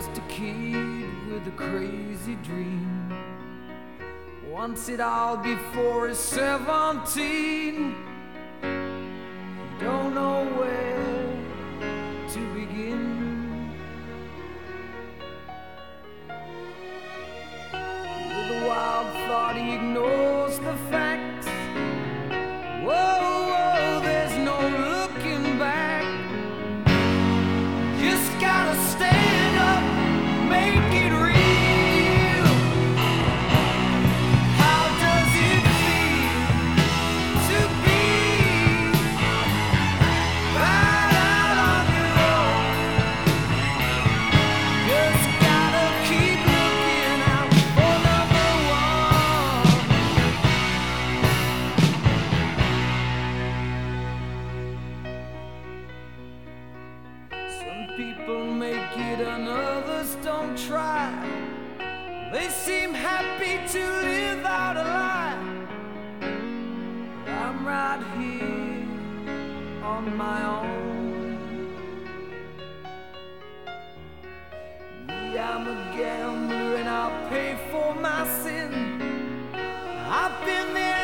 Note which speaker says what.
Speaker 1: just a kid with a crazy dream. Wants it all before he's 17. He don't know where to begin. With a wild thought he ignores the facts. Whoa, whoa, there's no looking back. Just gotta stand up, make it real. How does it feel to be right out on your own? Just gotta keep looking out for number one. Some people make it and others don't try. They seem happy to live out a lie. But I'm right here on my own. Me, I'm a gambler and I'll pay for my sin. I've been there